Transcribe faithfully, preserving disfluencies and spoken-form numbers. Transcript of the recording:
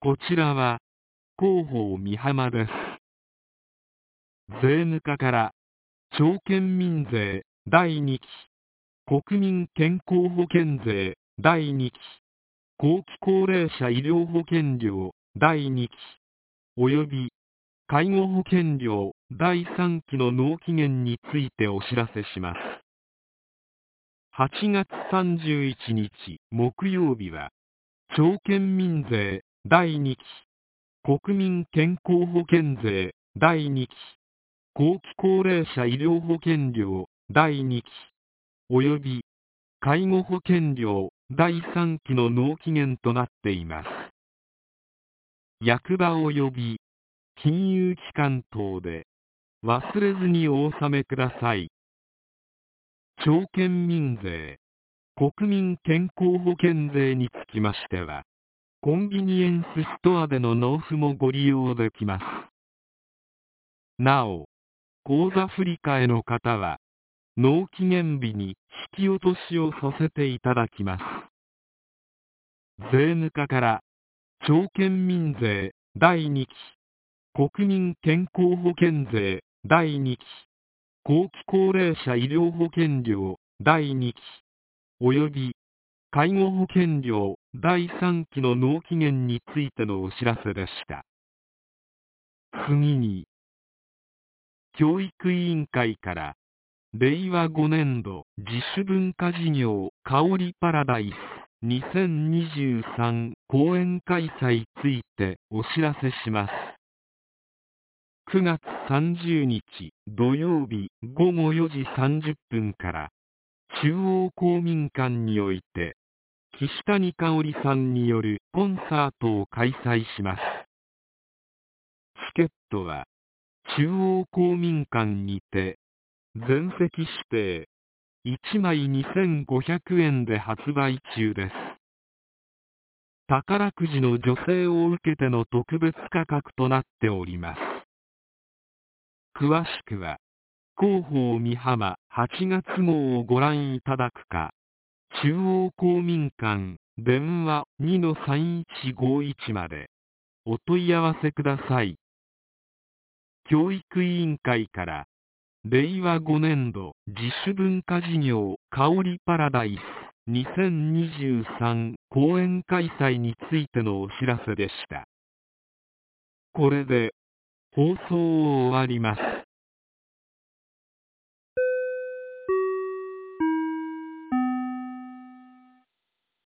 こちらは広報美浜です。税務課から町県民税だいにき国民健康保険税だいにき後期高齢者医療保険料だいにきおよび介護保険料だいさんきの納期限についてお知らせします。はちがつさんじゅういちにち木曜日は町県民税だいにき国民健康保険税だいにき後期高齢者医療保険料だいにきおよび介護保険料だいさんきの納期限となっています。役場及び金融機関等で忘れずにお納めください。町県民税国民健康保険税につきましてはコンビニエンスストアでの納付もご利用できます。なお、口座振替の方は納期限日に引き落としをさせていただきます。税務課から町県民税だいにき国民健康保険税だいにき後期高齢者医療保険料だいにきおよび介護保険料だいさんきの納期限についてのお知らせでした。次に、教育委員会かられいわごねんど自主文化事業かおりパラダイスにせんにじゅうさん講演開催ついてお知らせします。くがつさんじゅうにち土曜日ごごよじさんじゅっぷんから中央公民館において岸谷香織さんによるコンサートを開催します。チケットは中央公民館にて全席指定いちまいにせんごひゃくえんで発売中です。宝くじの助成を受けての特別価格となっております。詳しくは広報美浜はちがつ号をご覧いただくか、中央公民館電話 にのさんいちごいち までお問い合わせください。教育委員会かられいわごねんど自主文化事業かおりパラダイスにせんにじゅうさん講演開催についてのお知らせでした。これで放送を終わります。